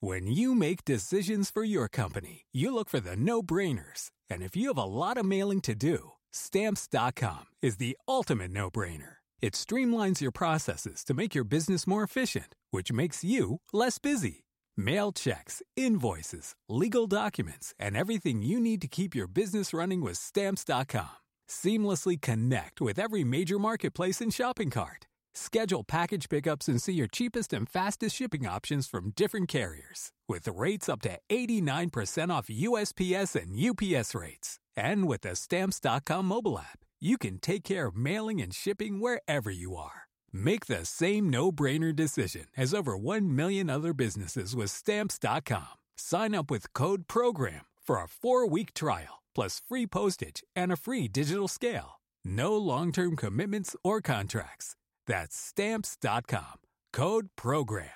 When you make decisions for your company, you look for the no-brainers. And if you have a lot of mailing to do, Stamps.com is the ultimate no-brainer. It streamlines your processes to make your business more efficient, which makes you less busy. Mail checks, invoices, legal documents, and everything you need to keep your business running with Stamps.com. Seamlessly connect with every major marketplace and shopping cart. Schedule package pickups and see your cheapest and fastest shipping options from different carriers, with rates up to 89% off USPS and UPS rates. And with the Stamps.com mobile app, you can take care of mailing and shipping wherever you are. Make the same no-brainer decision as over 1 million other businesses with Stamps.com. Sign up with code PROGRAM for a 4-week trial, plus free postage and a free digital scale. No long-term commitments or contracts. That's Stamps.com. Code PROGRAM.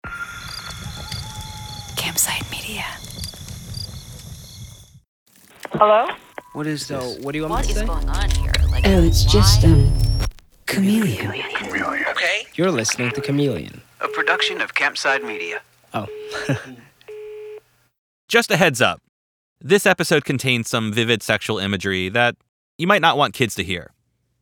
Campsite Media. Hello? What is this? What do you want What me to is say? going on here? Like, Oh, it's just, why? Chameleon. Okay. You're listening to Chameleon. A production of Campside Media. Oh. Just a heads up. This episode contains some vivid sexual imagery that you might not want kids to hear.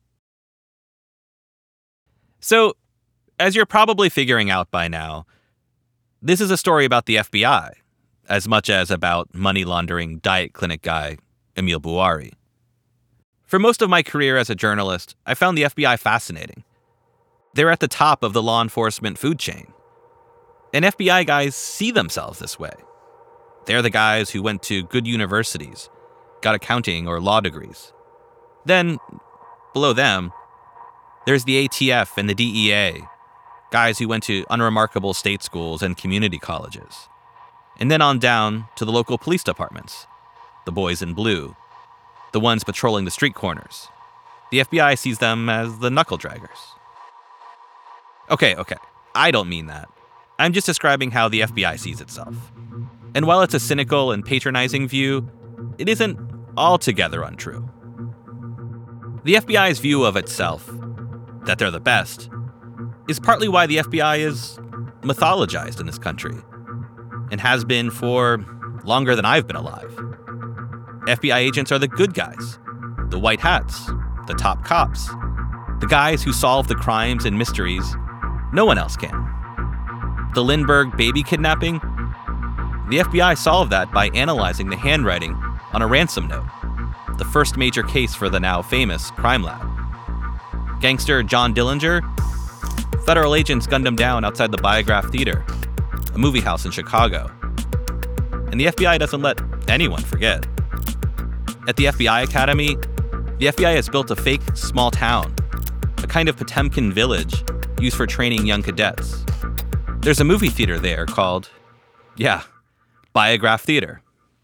So, as you're probably figuring out by now, this is a story about the FBI, as much as about money laundering diet clinic guy Emil Bouari. For most of my career as a journalist, I found the FBI fascinating. They're at the top of the law enforcement food chain. And FBI guys see themselves this way. They're the guys who went to good universities, got accounting or law degrees. Then, below them, there's the ATF and the DEA, guys who went to unremarkable state schools and community colleges. And then on down to the local police departments, the boys in blue, the ones patrolling the street corners. The FBI sees them as the knuckle draggers. Okay, I don't mean that. I'm just describing how the FBI sees itself. And while it's a cynical and patronizing view, it isn't altogether untrue. The FBI's view of itself, that they're the best, is partly why the FBI is mythologized in this country, and has been for longer than I've been alive. FBI agents are the good guys, the white hats, the top cops, the guys who solve the crimes and mysteries no one else can. The Lindbergh baby kidnapping? The FBI solved that by analyzing the handwriting on a ransom note, the first major case for the now famous crime lab. Gangster John Dillinger? Federal agents gunned him down outside the Biograph Theater, a movie house in Chicago. And the FBI doesn't let anyone forget. At the FBI Academy, the FBI has built a fake small town, a kind of Potemkin village used for training young cadets. There's a movie theater there called, Biograph Theater.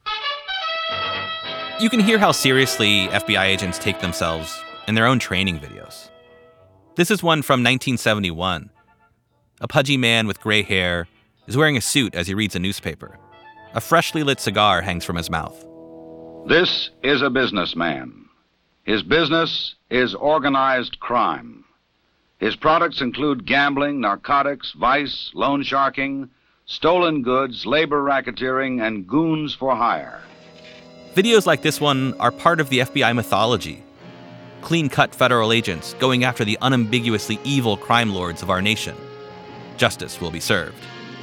You can hear how seriously FBI agents take themselves in their own training videos. This is one from 1971. A pudgy man with gray hair is wearing a suit as he reads a newspaper. A freshly lit cigar hangs from his mouth. This is a businessman. His business is organized crime. His products include gambling, narcotics, vice, loan sharking, stolen goods, labor racketeering, and goons for hire. Videos like this one are part of the FBI mythology. Clean-cut federal agents going after the unambiguously evil crime lords of our nation. Justice will be served.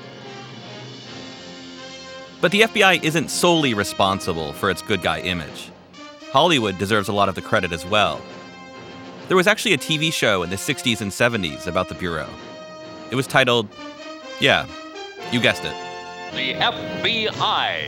But the FBI isn't solely responsible for its good guy image. Hollywood deserves a lot of the credit as well. There was actually a TV show in the 60s and 70s about the Bureau. It was titled, you guessed it, The FBI.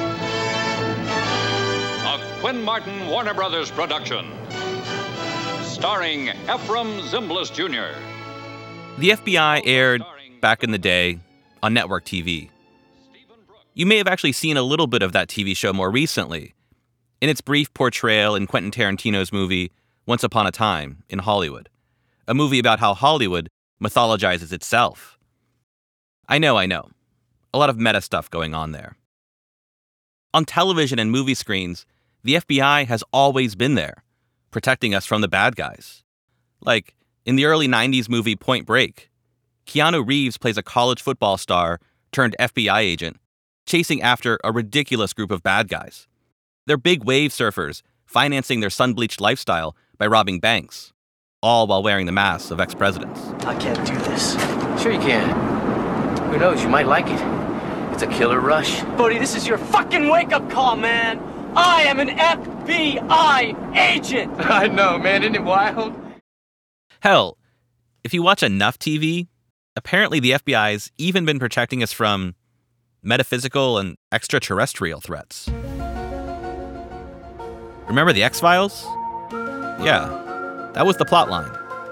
A Quinn Martin Warner Brothers production. Starring Ephraim Zimbalist Jr. The FBI aired, back in the day, on network TV. You may have actually seen a little bit of that TV show more recently, in its brief portrayal in Quentin Tarantino's movie Once Upon a Time in Hollywood, a movie about how Hollywood mythologizes itself. I know. A lot of meta stuff going on there. On television and movie screens, the FBI has always been there, protecting us from the bad guys. Like, in the early 90s movie Point Break, Keanu Reeves plays a college football star turned FBI agent chasing after a ridiculous group of bad guys. They're big wave surfers, financing their sun-bleached lifestyle by robbing banks, all while wearing the masks of ex-presidents. I can't do this. Sure you can. Who knows, you might like it. It's a killer rush. Buddy, this is your fucking wake-up call, man! I am an FBI agent! I know, man, isn't it wild? Hell, if you watch enough TV, apparently the FBI's even been protecting us from metaphysical and extraterrestrial threats. Remember the X-Files? Yeah, that was the plot line.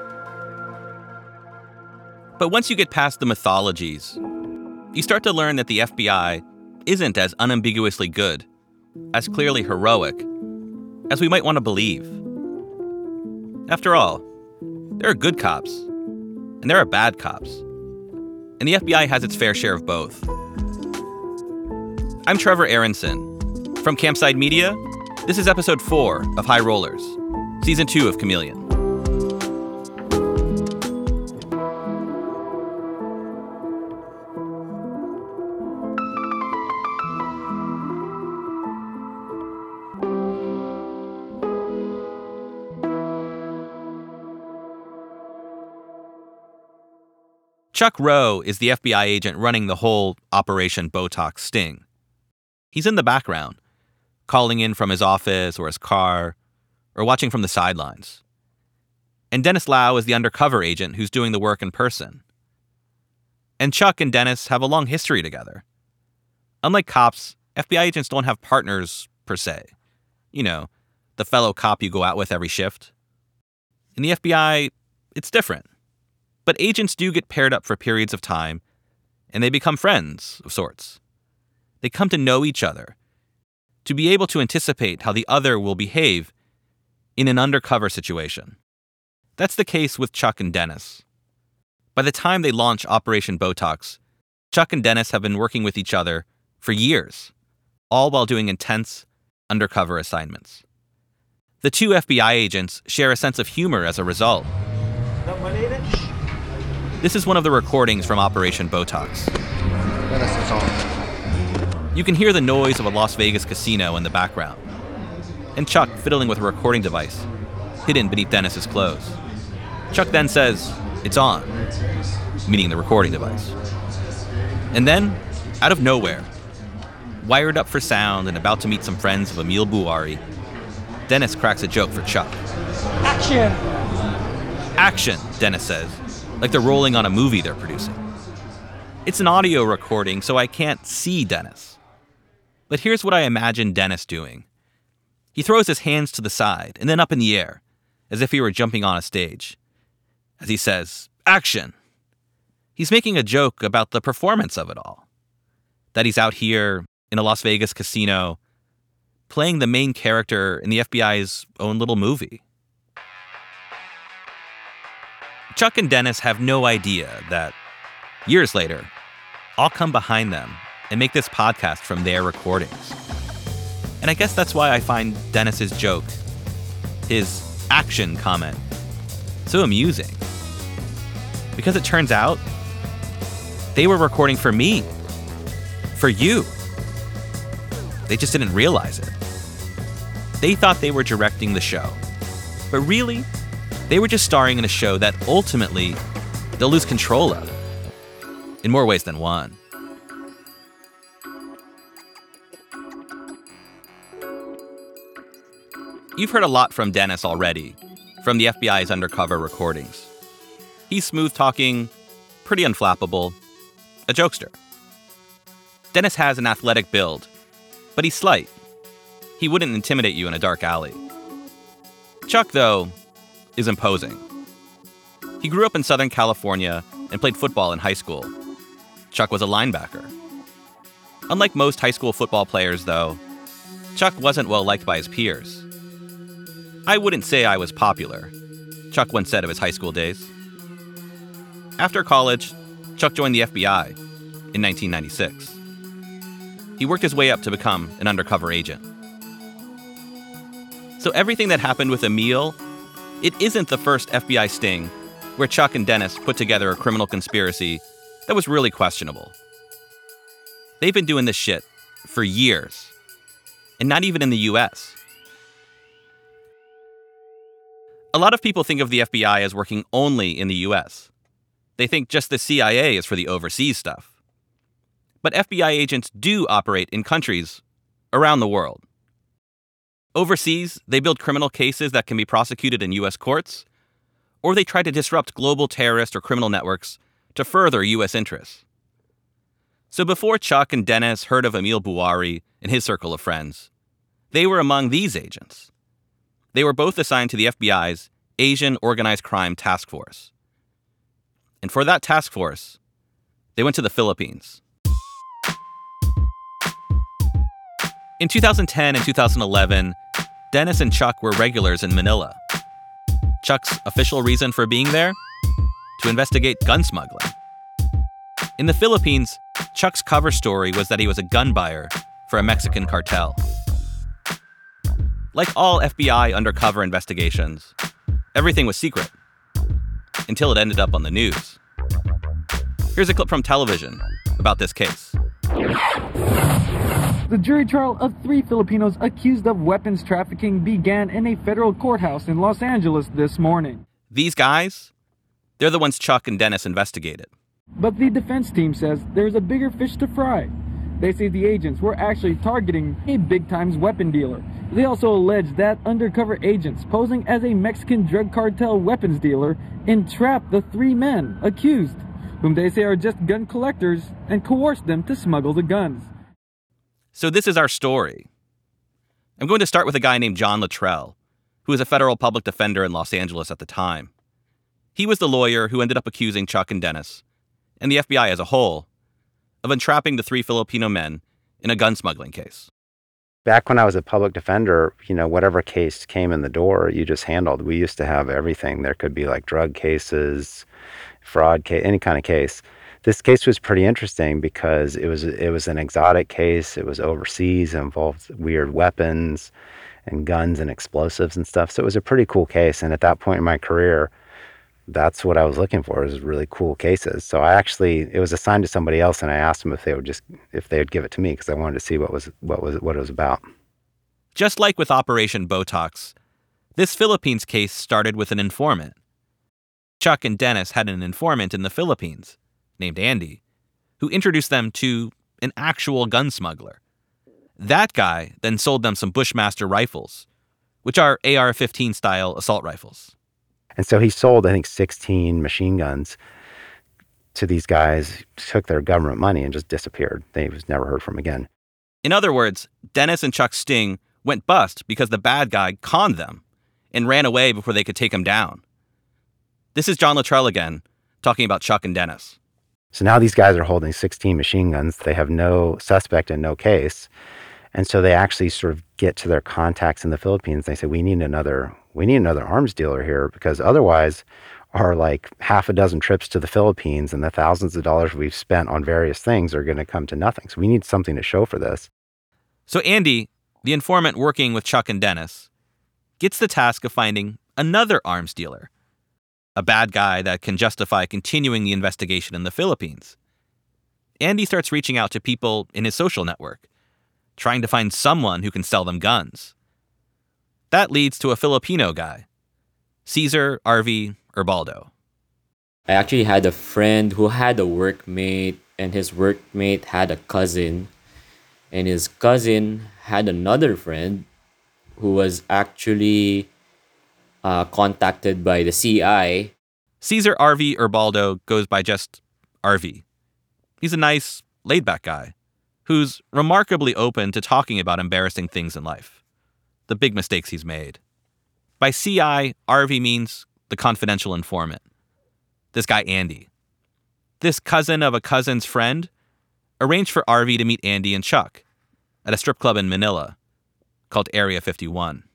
But once you get past the mythologies, you start to learn that the FBI isn't as unambiguously good, as clearly heroic, as we might want to believe. After all, there are good cops, and there are bad cops. And the FBI has its fair share of both. I'm Trevor Aronson. From Campside Media, this is episode 4 of High Rollers, season 2 of Chameleon. Chuck Rowe is the FBI agent running the whole Operation Botox sting. He's in the background, calling in from his office or his car, or watching from the sidelines. And Dennis Lau is the undercover agent who's doing the work in person. And Chuck and Dennis have a long history together. Unlike cops, FBI agents don't have partners, per se. You know, the fellow cop you go out with every shift. In the FBI, it's different. But agents do get paired up for periods of time, and they become friends of sorts. They come to know each other, to be able to anticipate how the other will behave in an undercover situation. That's the case with Chuck and Dennis. By the time they launch Operation Botox, Chuck and Dennis have been working with each other for years, all while doing intense undercover assignments. The two FBI agents share a sense of humor as a result. This is one of the recordings from Operation Botox. You can hear the noise of a Las Vegas casino in the background, and Chuck fiddling with a recording device hidden beneath Dennis's clothes. Chuck then says, "It's on," meaning the recording device. And then, out of nowhere, wired up for sound and about to meet some friends of Emil Bouari, Dennis cracks a joke for Chuck. Action! Action, Dennis says, like they're rolling on a movie they're producing. It's an audio recording, so I can't see Dennis. But here's what I imagine Dennis doing. He throws his hands to the side and then up in the air, as if he were jumping on a stage. As he says, "Action!" He's making a joke about the performance of it all. That he's out here in a Las Vegas casino, playing the main character in the FBI's own little movie. Chuck and Dennis have no idea that, years later, I'll come behind them and make this podcast from their recordings. And I guess that's why I find Dennis's joke, his action comment, so amusing. Because it turns out, they were recording for me. For you. They just didn't realize it. They thought they were directing the show. But really, they were just starring in a show that ultimately they'll lose control of. In more ways than one. You've heard a lot from Dennis already, from the FBI's undercover recordings. He's smooth-talking, pretty unflappable, a jokester. Dennis has an athletic build, but he's slight. He wouldn't intimidate you in a dark alley. Chuck, though, is imposing. He grew up in Southern California and played football in high school. Chuck was a linebacker. Unlike most high school football players, though, Chuck wasn't well liked by his peers. "I wouldn't say I was popular," Chuck once said of his high school days. After college, Chuck joined the FBI in 1996. He worked his way up to become an undercover agent. So everything that happened with Emil, it isn't the first FBI sting where Chuck and Dennis put together a criminal conspiracy that was really questionable. They've been doing this shit for years, and not even in the US. A lot of people think of the FBI as working only in the US. They think just the CIA is for the overseas stuff. But FBI agents do operate in countries around the world. Overseas, they build criminal cases that can be prosecuted in US courts, or they try to disrupt global terrorist or criminal networks to further US interests. So before Chuck and Dennis heard of Emil Bouari and his circle of friends, they were among these agents. They were both assigned to the FBI's Asian Organized Crime Task Force. And for that task force, they went to the Philippines. In 2010 and 2011, Dennis and Chuck were regulars in Manila. Chuck's official reason for being there? To investigate gun smuggling. In the Philippines, Chuck's cover story was that he was a gun buyer for a Mexican cartel. Like all FBI undercover investigations, everything was secret until it ended up on the news. Here's a clip from television about this case. The jury trial of 3 Filipinos accused of weapons trafficking began in a federal courthouse in Los Angeles this morning. These guys, they're the ones Chuck and Dennis investigated. But the defense team says there's a bigger fish to fry. They say the agents were actually targeting a big-time weapon dealer. They also allege that undercover agents posing as a Mexican drug cartel weapons dealer entrapped the 3 men accused, whom they say are just gun collectors, and coerced them to smuggle the guns. So this is our story. I'm going to start with a guy named John Luttrell, who was a federal public defender in Los Angeles at the time. He was the lawyer who ended up accusing Chuck and Dennis, and the FBI as a whole, of entrapping the 3 Filipino men in a gun smuggling case. Back when I was a public defender, whatever case came in the door, you just handled. We used to have everything. There could be like drug cases, fraud case, any kind of case. This case was pretty interesting because it was an exotic case. It was overseas. It involved weird weapons and guns and explosives and stuff. So it was a pretty cool case. And at that point in my career, that's what I was looking for, is really cool cases. So it was assigned to somebody else, and I asked them if they would give it to me, because I wanted to see what it was about. Just like with Operation Botox, this Philippines case started with an informant. Chuck and Dennis had an informant in the Philippines named Andy, who introduced them to an actual gun smuggler. That guy then sold them some Bushmaster rifles, which are AR-15 style assault rifles. And so he sold, I think, 16 machine guns to these guys, took their government money, and just disappeared. They was never heard from again. In other words, Dennis and Chuck's sting went bust because the bad guy conned them and ran away before they could take him down. This is John Luttrell again, talking about Chuck and Dennis. So now these guys are holding 16 machine guns. They have no suspect and no case. And so they actually sort of get to their contacts in the Philippines. They say, we need another arms dealer here, because otherwise our like half a dozen trips to the Philippines and the thousands of dollars we've spent on various things are going to come to nothing. So we need something to show for this. So Andy, the informant working with Chuck and Dennis, gets the task of finding another arms dealer, a bad guy that can justify continuing the investigation in the Philippines. Andy starts reaching out to people in his social network, trying to find someone who can sell them guns. That leads to a Filipino guy, Cesar R.V. Urbaldo. I actually had a friend who had a workmate, and his workmate had a cousin, and his cousin had another friend who was actually contacted by the CI. Cesar R.V. Urbaldo goes by just R.V. He's a nice, laid-back guy who's remarkably open to talking about embarrassing things in life, the big mistakes he's made. By CI, R.V. means the confidential informant. This guy, Andy. This cousin of a cousin's friend arranged for R.V. to meet Andy and Chuck at a strip club in Manila called Area 51.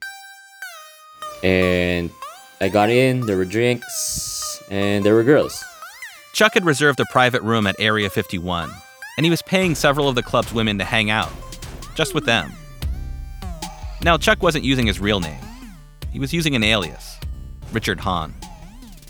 And I got in, there were drinks, and there were girls. Chuck had reserved a private room at Area 51, and he was paying several of the club's women to hang out, just with them. Now, Chuck wasn't using his real name. He was using an alias, Richard Hahn.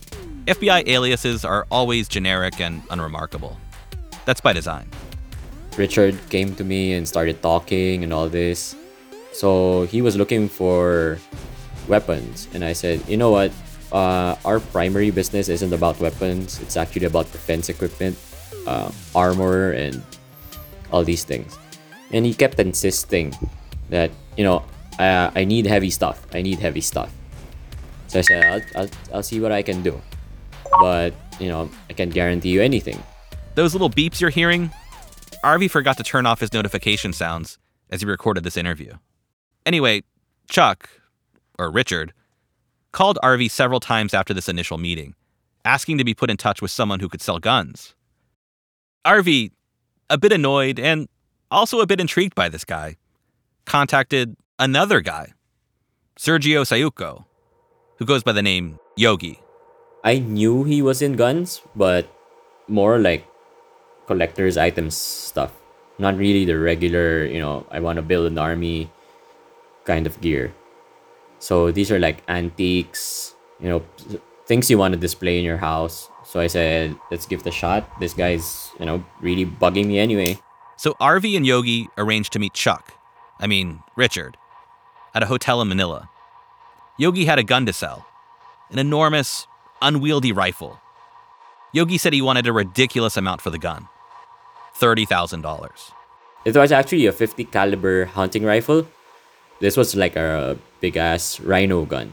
FBI aliases are always generic and unremarkable. That's by design. Richard came to me and started talking and all this. So he was looking for weapons, and I said, you know what? Our primary business isn't about weapons. It's actually about defense equipment, armor, and all these things. And he kept insisting that, I need heavy stuff. I need heavy stuff. So I said, I'll see what I can do. But, I can't guarantee you anything. Those little beeps you're hearing? RV forgot to turn off his notification sounds as he recorded this interview. Anyway, Chuck, or Richard, called RV several times after this initial meeting, asking to be put in touch with someone who could sell guns. RV, a bit annoyed and also a bit intrigued by this guy, contacted another guy, Sergio Sayuko, who goes by the name Yogi. I knew he was in guns, but more like collector's items stuff. Not really the regular, I want to build an army kind of gear. So these are like antiques, things you want to display in your house. So I said, let's give it a shot. This guy's, really bugging me anyway. So RV and Yogi arranged to meet Richard, at a hotel in Manila. Yogi had a gun to sell, an enormous, unwieldy rifle. Yogi said he wanted a ridiculous amount for the gun, $30,000. It was actually a 50 caliber hunting rifle. This was like a big ass rhino gun.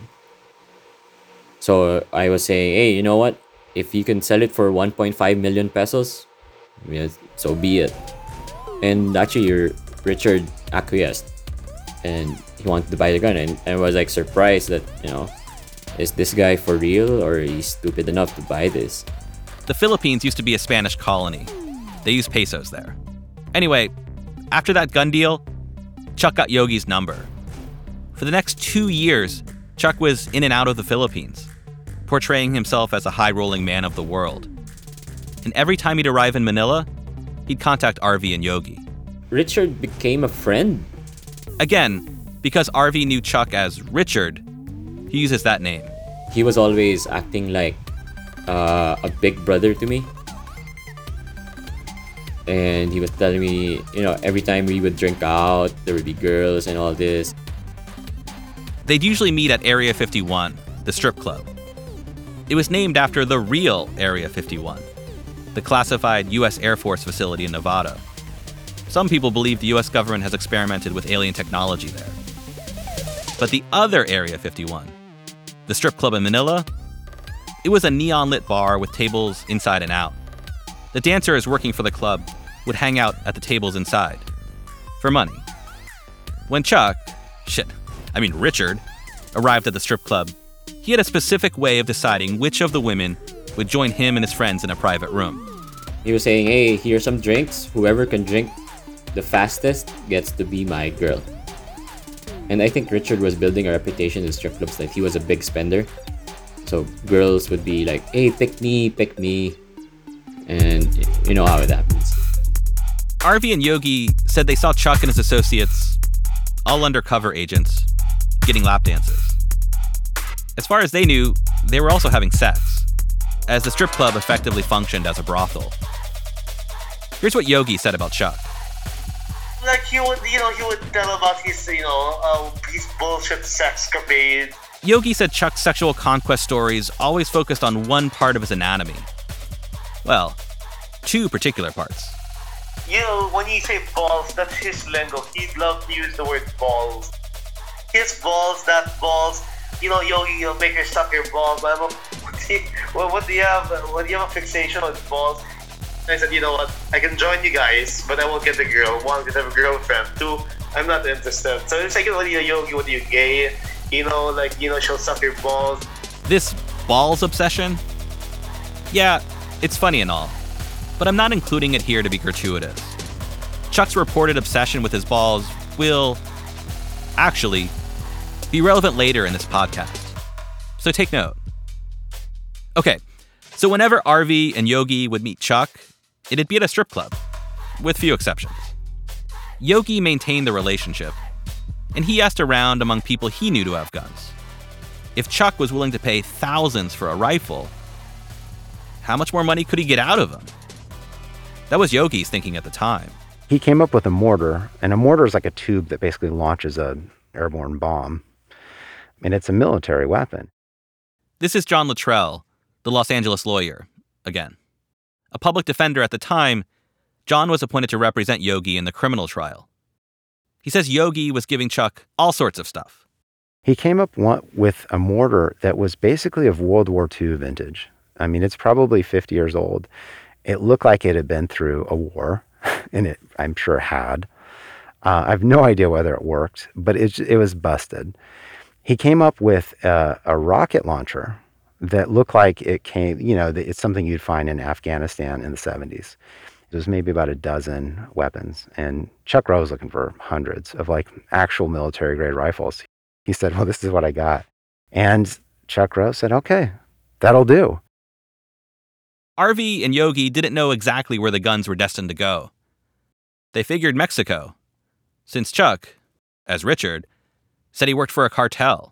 So I was saying, hey, you know what? If you can sell it for 1.5 million pesos, so be it. And actually, Richard acquiesced, and he wanted to buy the gun. And I was like surprised that, is this guy for real, or he's stupid enough to buy this? The Philippines used to be a Spanish colony. They used pesos there. Anyway, after that gun deal, Chuck got Yogi's number. For the next 2 years, Chuck was in and out of the Philippines, portraying himself as a high-rolling man of the world. And every time he'd arrive in Manila, he'd contact RV and Yogi. Richard became a friend. Again, because RV knew Chuck as Richard, he uses that name. He was always acting like a big brother to me. And he was telling me, every time we would drink out, there would be girls and all this. They'd usually meet at Area 51, the strip club. It was named after the real Area 51, the classified U.S. Air Force facility in Nevada. Some people believe the U.S. government has experimented with alien technology there. But the other Area 51, the strip club in Manila, it was a neon-lit bar with tables inside and out. The dancers working for the club would hang out at the tables inside for money. When Richard, arrived at the strip club, he had a specific way of deciding which of the women would join him and his friends in a private room. He was saying, hey, here's some drinks. Whoever can drink the fastest gets to be my girl. And I think Richard was building a reputation in strip clubs that he was a big spender. So girls would be like, hey, pick me. And you know how it happens. RV and Yogi said they saw Chuck and his associates, all undercover agents, getting lap dances. As far as they knew, they were also having sex, as the strip club effectively functioned as a brothel. Here's what Yogi said about Chuck. Like he would tell about his bullshit sexcapade. Yogi said Chuck's sexual conquest stories always focused on one part of his anatomy. Well, two particular parts. When you say balls, that's his lingo. He'd love to use the word balls. His balls, that balls. Yogi, you'll make her suck your balls. What do you have? What do you have a fixation with balls? I said, you know what? I can join you guys, but I won't get the girl. One, because I have a girlfriend. Two, I'm not interested. So it's like, what are you, Yogi? What are you, gay? She'll suck your balls. This balls obsession? Yeah, it's funny and all, but I'm not including it here to be gratuitous. Chuck's reported obsession with his balls will actually be relevant later in this podcast, so take note. Okay, so whenever RV and Yogi would meet Chuck, it'd be at a strip club, with few exceptions. Yogi maintained the relationship, and he asked around among people he knew to have guns. If Chuck was willing to pay thousands for a rifle, how much more money could he get out of him? That was Yogi's thinking at the time. He came up with a mortar, and a mortar is like a tube that basically launches an airborne bomb. And it's a military weapon. This is John Luttrell, the Los Angeles lawyer, again. A public defender at the time, John was appointed to represent Yogi in the criminal trial. He says Yogi was giving Chuck all sorts of stuff. He came up with a mortar that was basically of World War II vintage. I mean, it's probably 50 years old. It looked like it had been through a war, and it, I'm sure, had. I have no idea whether it worked, but it was busted. He came up with a rocket launcher that looked like it came, it's something you'd find in Afghanistan in the 70s. There's maybe about a dozen weapons, and Chuck Rowe was looking for hundreds of like actual military-grade rifles. He said, well, this is what I got. And Chuck Rowe said, okay, that'll do. Arvy and Yogi didn't know exactly where the guns were destined to go. They figured Mexico, since Chuck, as Richard, said he worked for a cartel.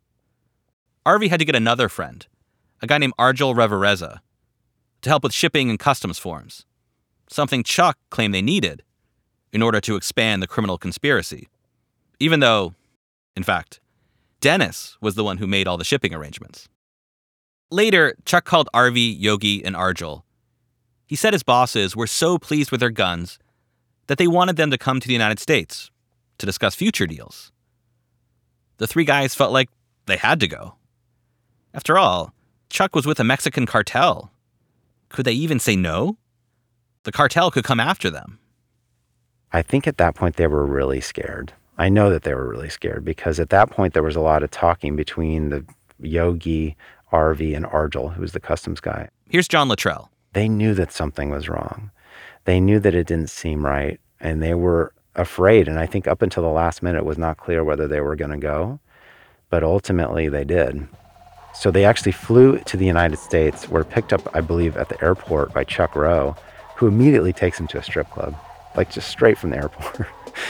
Arvy had to get another friend, a guy named Argel Revereza, to help with shipping and customs forms, something Chuck claimed they needed in order to expand the criminal conspiracy, even though, in fact, Dennis was the one who made all the shipping arrangements. Later, Chuck called Arvy, Yogi, and Argel. He said his bosses were so pleased with their guns that they wanted them to come to the United States to discuss future deals. The three guys felt like they had to go. After all, Chuck was with a Mexican cartel. Could they even say no? The cartel could come after them. I think at that point they were really scared. I know that they were really scared because at that point there was a lot of talking between the Yogi, Arvy, and Argel, who was the customs guy. Here's John Luttrell. They knew that something was wrong. They knew that it didn't seem right, and they were afraid. And I think up until the last minute it was not clear whether they were going to go, but ultimately they did. So they actually flew to the United States, were picked up, I believe, at the airport by Chuck Rowe, who immediately takes them to a strip club, like just straight from the airport.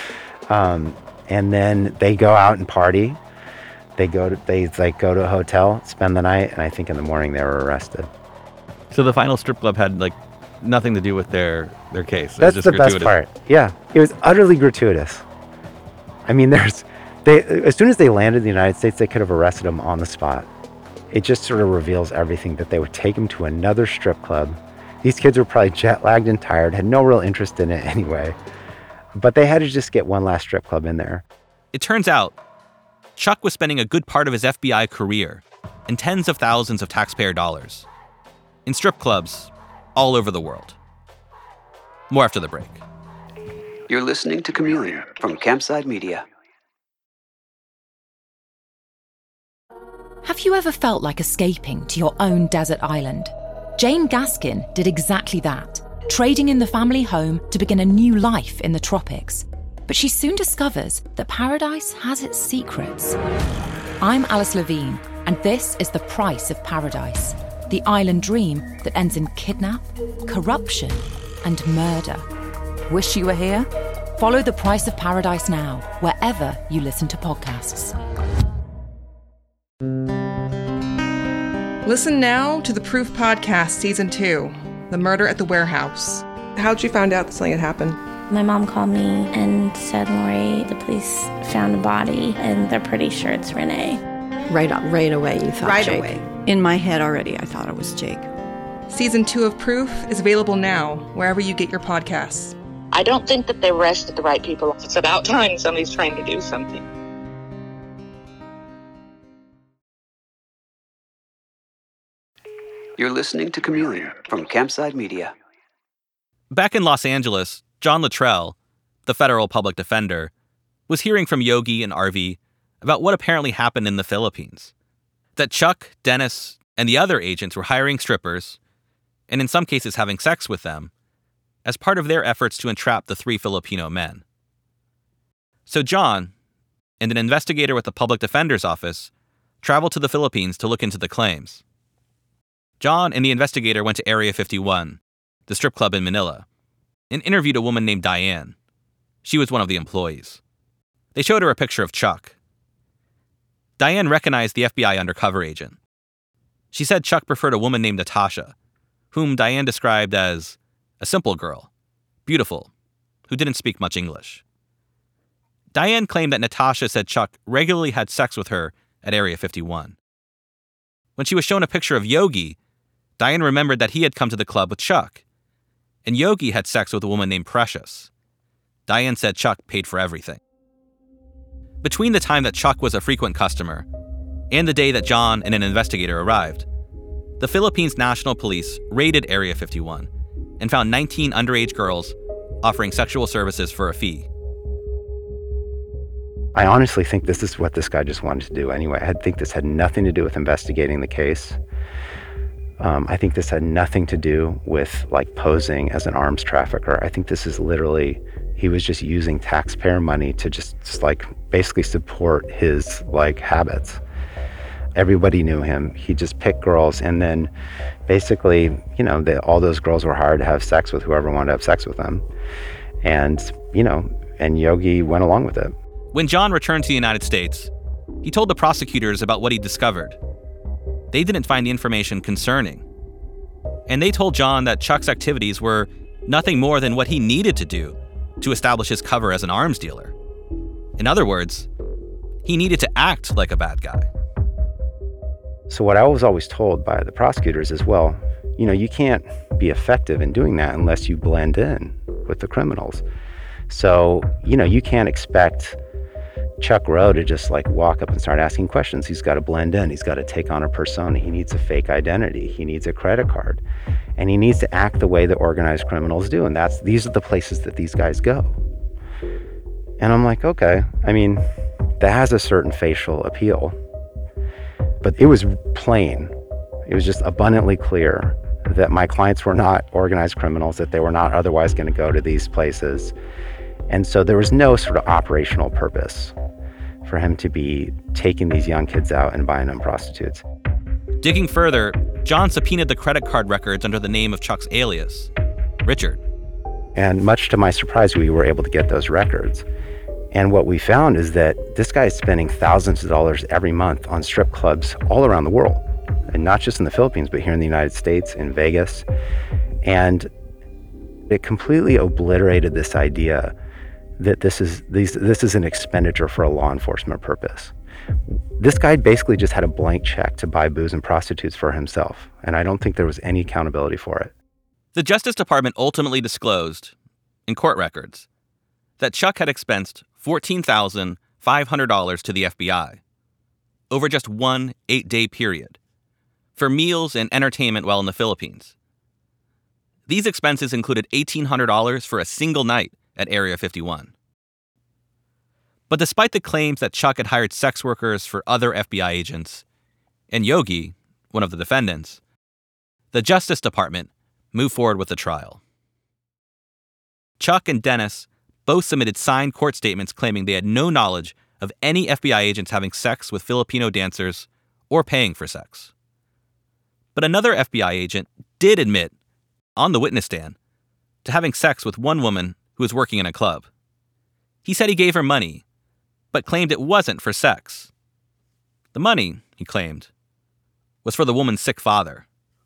And then they go out and party. They go to a hotel, spend the night, and I think in the morning they were arrested. So the final strip club had like nothing to do with their case. That's the best part. Yeah, it was utterly gratuitous. I mean, as soon as they landed in the United States, they could have arrested them on the spot. It just sort of reveals everything, that they would take them to another strip club. These kids were probably jet lagged and tired, had no real interest in it anyway. But they had to just get one last strip club in there. It turns out, Chuck was spending a good part of his FBI career and tens of thousands of taxpayer dollars in strip clubs all over the world. More after the break. You're listening to Chameleon from Campside Media. Have you ever felt like escaping to your own desert island? Jane Gaskin did exactly that, trading in the family home to begin a new life in the tropics. But she soon discovers that paradise has its secrets. I'm Alice Levine, and this is The Price of Paradise, the island dream that ends in kidnap, corruption, and murder. Wish you were here? Follow The Price of Paradise now, wherever you listen to podcasts. Listen now to the Proof Podcast Season 2, The Murder at the Warehouse. How'd you find out that something had happened? My mom called me and said, Lori, the police found a body and they're pretty sure it's Renee. Right away you thought right Jake. Away. In my head already I thought it was Jake. Season 2 of Proof is available now, wherever you get your podcasts. I don't think that they arrested the right people. It's about time somebody's trying to do something. You're listening to Chameleon from Campside Media. Back in Los Angeles, John Luttrell, the federal public defender, was hearing from Yogi and Arvy about what apparently happened in the Philippines. That Chuck, Dennis, and the other agents were hiring strippers, and in some cases having sex with them, as part of their efforts to entrap the three Filipino men. So John, and an investigator with the public defender's office, traveled to the Philippines to look into the claims. John and the investigator went to Area 51, the strip club in Manila, and interviewed a woman named Diane. She was one of the employees. They showed her a picture of Chuck. Diane recognized the FBI undercover agent. She said Chuck preferred a woman named Natasha, whom Diane described as a simple girl, beautiful, who didn't speak much English. Diane claimed that Natasha said Chuck regularly had sex with her at Area 51. When she was shown a picture of Yogi, Diane remembered that he had come to the club with Chuck, and Yogi had sex with a woman named Precious. Diane said Chuck paid for everything. Between the time that Chuck was a frequent customer and the day that John and an investigator arrived, the Philippines National Police raided Area 51 and found 19 underage girls offering sexual services for a fee. I honestly think this is what this guy just wanted to do anyway. I think this had nothing to do with investigating the case. I think this had nothing to do with posing as an arms trafficker. I think this is literally, he was just using taxpayer money to just basically support his habits. Everybody knew him. He just picked girls, and then basically, all those girls were hired to have sex with whoever wanted to have sex with them. And Yogi went along with it. When John returned to the United States, he told the prosecutors about what he discovered. They didn't find the information concerning. And they told John that Chuck's activities were nothing more than what he needed to do to establish his cover as an arms dealer. In other words, he needed to act like a bad guy. So what I was always told by the prosecutors is, well, you can't be effective in doing that unless you blend in with the criminals. So, you can't expect Chuck Rowe to just walk up and start asking questions. He's got to blend in. He's got to take on a persona. He needs a fake identity. He needs a credit card. And he needs to act the way that organized criminals do. And these are the places that these guys go. And I'm like, okay, that has a certain facial appeal. But it was plain. It was just abundantly clear that my clients were not organized criminals, that they were not otherwise going to go to these places. And so there was no sort of operational purpose for him to be taking these young kids out and buying them prostitutes. Digging further, John subpoenaed the credit card records under the name of Chuck's alias, Richard. And much to my surprise, we were able to get those records. And what we found is that this guy is spending thousands of dollars every month on strip clubs all around the world. And not just in the Philippines, but here in the United States, in Vegas. And it completely obliterated this idea that this is an expenditure for a law enforcement purpose. This guy basically just had a blank check to buy booze and prostitutes for himself, and I don't think there was any accountability for it. The Justice Department ultimately disclosed, in court records, that Chuck had expensed $14,500 to the FBI over just one 8-day period for meals and entertainment while in the Philippines. These expenses included $1,800 for a single night at Area 51. But despite the claims that Chuck had hired sex workers for other FBI agents, and Yogi, one of the defendants, the Justice Department moved forward with the trial. Chuck and Dennis both submitted signed court statements claiming they had no knowledge of any FBI agents having sex with Filipino dancers or paying for sex. But another FBI agent did admit, on the witness stand, to having sex with one woman who was working in a club. He said he gave her money, but claimed it wasn't for sex. The money, he claimed, was for the woman's sick father.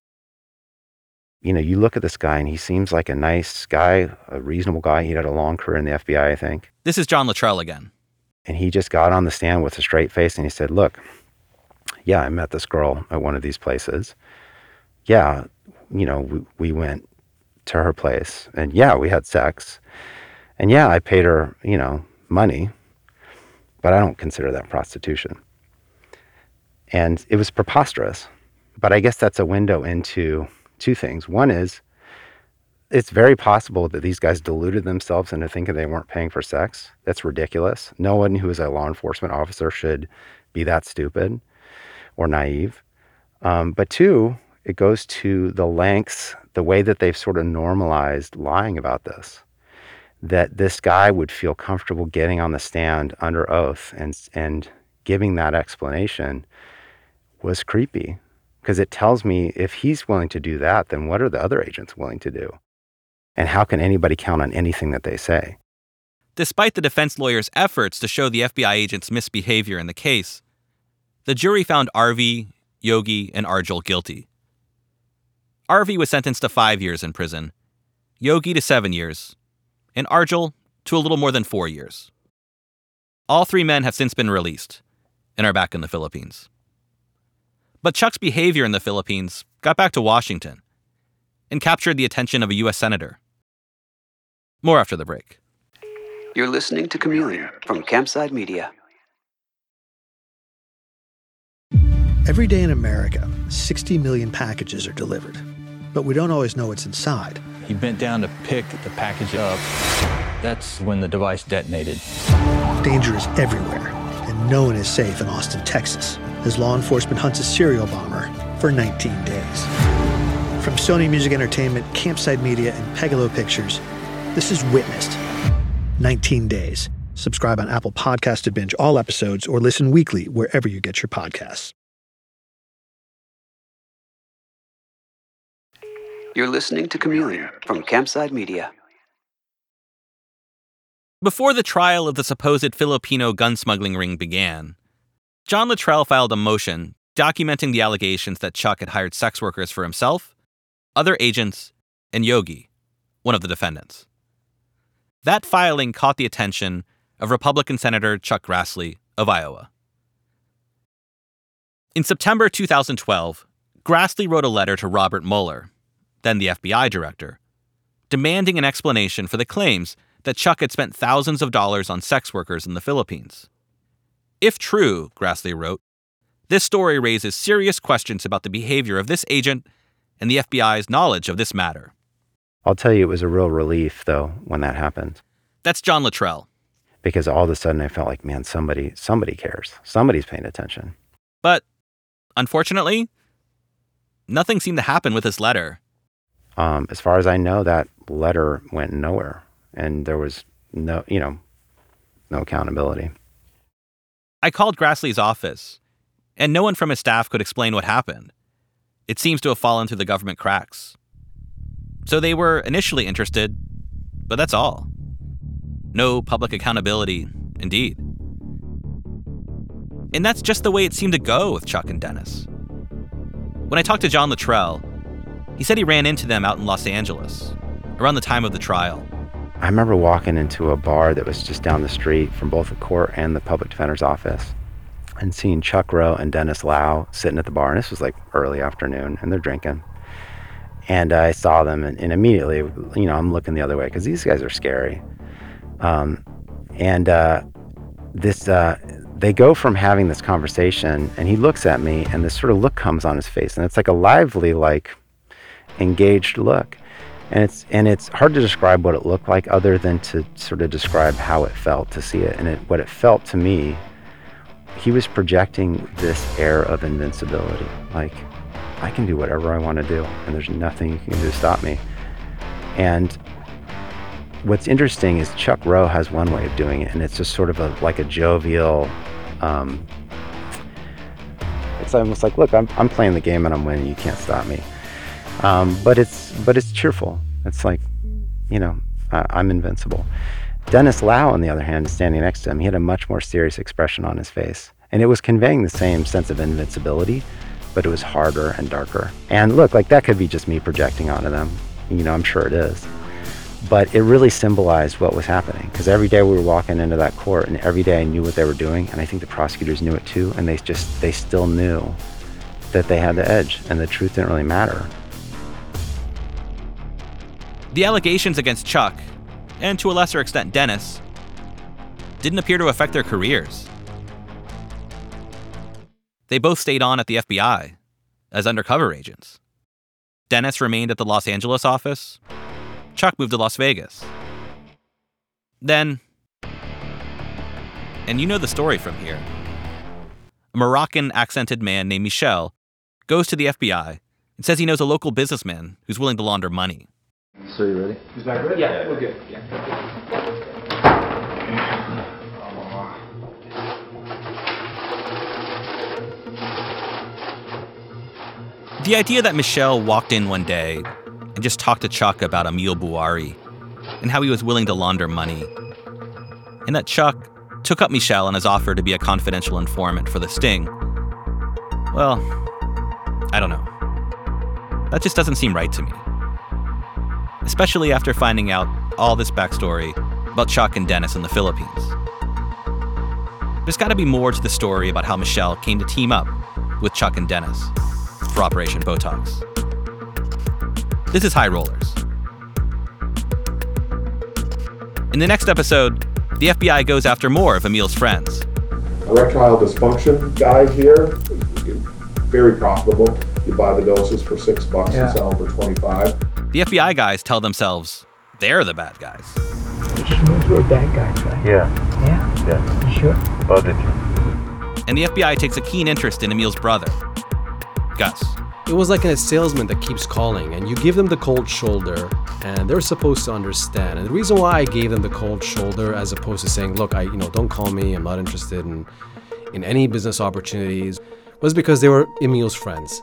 You look at this guy and he seems like a nice guy, a reasonable guy. He had a long career in the FBI, I think. This is John Luttrell again. And he just got on the stand with a straight face and he said, look, yeah, I met this girl at one of these places. Yeah, we went to her place and yeah, we had sex. And yeah, I paid her, money, but I don't consider that prostitution. And it was preposterous. But I guess that's a window into two things. One is, it's very possible that these guys deluded themselves into thinking they weren't paying for sex. That's ridiculous. No one who is a law enforcement officer should be that stupid or naive. But two, it goes to the lengths, the way that they've sort of normalized lying about this. That this guy would feel comfortable getting on the stand under oath and giving that explanation was creepy. Because it tells me if he's willing to do that, then what are the other agents willing to do? And how can anybody count on anything that they say? Despite the defense lawyer's efforts to show the FBI agents' misbehavior in the case, the jury found Arvi, Yogi, and Arjul guilty. Arvi was sentenced to 5 years in prison, Yogi to 7 years, and Argel to a little more than 4 years. All 3 men have since been released and are back in the Philippines. But Chuck's behavior in the Philippines got back to Washington and captured the attention of a U.S. senator. More after the break. You're listening to Chameleon from Campside Media. Every day in America, 60 million packages are delivered, but we don't always know what's inside. He bent down to pick the package up. That's when the device detonated. Danger is everywhere, and no one is safe in Austin, Texas, as law enforcement hunts a serial bomber for 19 days. From Sony Music Entertainment, Campside Media, and Pegalo Pictures, this is Witnessed. 19 Days. Subscribe on Apple Podcasts to binge all episodes or listen weekly wherever you get your podcasts. You're listening to Chameleon from Campside Media. Before the trial of the supposed Filipino gun smuggling ring began, John Luttrell filed a motion documenting the allegations that Chuck had hired sex workers for himself, other agents, and Yogi, one of the defendants. That filing caught the attention of Republican Senator Chuck Grassley of Iowa. In September 2012, Grassley wrote a letter to Robert Mueller, then the FBI director, demanding an explanation for the claims that Chuck had spent thousands of dollars on sex workers in the Philippines. If true, Grassley wrote, this story raises serious questions about the behavior of this agent and the FBI's knowledge of this matter. I'll tell you, it was a real relief, though, when that happened. That's John Luttrell. Because all of a sudden I felt like, man, somebody cares. Somebody's paying attention. But, unfortunately, nothing seemed to happen with this letter. As far as I know, that letter went nowhere, and there was no accountability. I called Grassley's office, and no one from his staff could explain what happened. It seems to have fallen through the government cracks. So they were initially interested, but that's all. No public accountability, indeed. And that's just the way it seemed to go with Chuck and Dennis. When I talked to John Luttrell, he said he ran into them out in Los Angeles, around the time of the trial. I remember walking into a bar that was just down the street from both the court and the public defender's office and seeing Chuck Rowe and Dennis Lau sitting at the bar. And this was like early afternoon, and they're drinking. And I saw them, and immediately, I'm looking the other way because these guys are scary. They go from having this conversation, and he looks at me, and this sort of look comes on his face, and it's like a lively, engaged look. And it's hard to describe what it looked like other than to sort of describe how it felt to see it. And what it felt to me, he was projecting this air of invincibility. Like, I can do whatever I want to do, and there's nothing you can do to stop me. And what's interesting is Chuck Rowe has one way of doing it, and it's just sort of like a jovial, it's almost like, look, I'm playing the game and I'm winning, you can't stop me. But it's cheerful. It's like, I'm invincible. Dennis Lau, on the other hand, standing next to him, he had a much more serious expression on his face. And it was conveying the same sense of invincibility, but it was harder and darker. And look, that could be just me projecting onto them. I'm sure it is. But it really symbolized what was happening, because every day we were walking into that court, and every day I knew what they were doing, and I think the prosecutors knew it too, and they still knew that they had the edge, and the truth didn't really matter. The allegations against Chuck, and to a lesser extent Dennis, didn't appear to affect their careers. They both stayed on at the FBI as undercover agents. Dennis remained at the Los Angeles office. Chuck moved to Las Vegas. Then, and you know the story from here, a Moroccan-accented man named Michel goes to the FBI and says he knows a local businessman who's willing to launder money. So you ready? Is that good? Yeah, we're good. The idea that Michel walked in one day and just talked to Chuck about Emile Bouari and how he was willing to launder money, and that Chuck took up Michel on his offer to be a confidential informant for the sting, well, I don't know. That just doesn't seem right to me. Especially after finding out all this backstory about Chuck and Dennis in the Philippines. There's got to be more to the story about how Michelle came to team up with Chuck and Dennis for Operation Botox. This is High Rollers. In the next episode, the FBI goes after more of Emil's friends. Erectile dysfunction guy here, very profitable. You buy the doses for $6 and sell them for $25. The FBI guys tell themselves they're the bad guys. You just moved to a bad guy, right? Yeah. Yeah? Yeah. You sure? Positive. And the FBI takes a keen interest in Emil's brother, Gus. It was like a salesman that keeps calling, and you give them the cold shoulder, and they're supposed to understand. And the reason why I gave them the cold shoulder, as opposed to saying, "Look, don't call me. I'm not interested in any business opportunities," was because they were Emil's friends.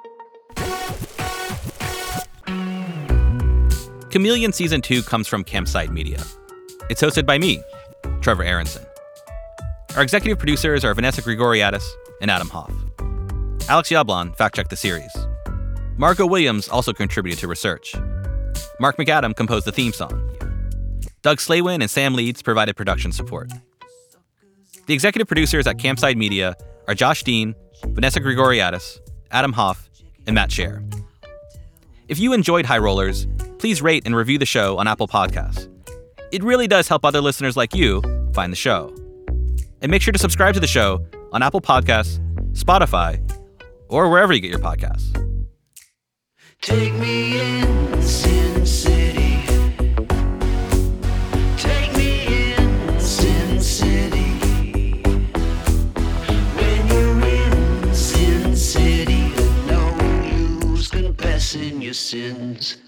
Chameleon Season 2 comes from Campside Media. It's hosted by me, Trevor Aronson. Our executive producers are Vanessa Grigoriadis and Adam Hoff. Alex Yablon fact-checked the series. Margot Williams also contributed to research. Mark McAdam composed the theme song. Doug Slaywin and Sam Leeds provided production support. The executive producers at Campside Media are Josh Dean, Vanessa Grigoriadis, Adam Hoff, and Matt Scher. If you enjoyed High Rollers, please rate and review the show on Apple Podcasts. It really does help other listeners like you find the show. And make sure to subscribe to the show on Apple Podcasts, Spotify, or wherever you get your podcasts. Take me in, Sin City. Take me in, Sin City. When you're in Sin City, no use confessing your sins.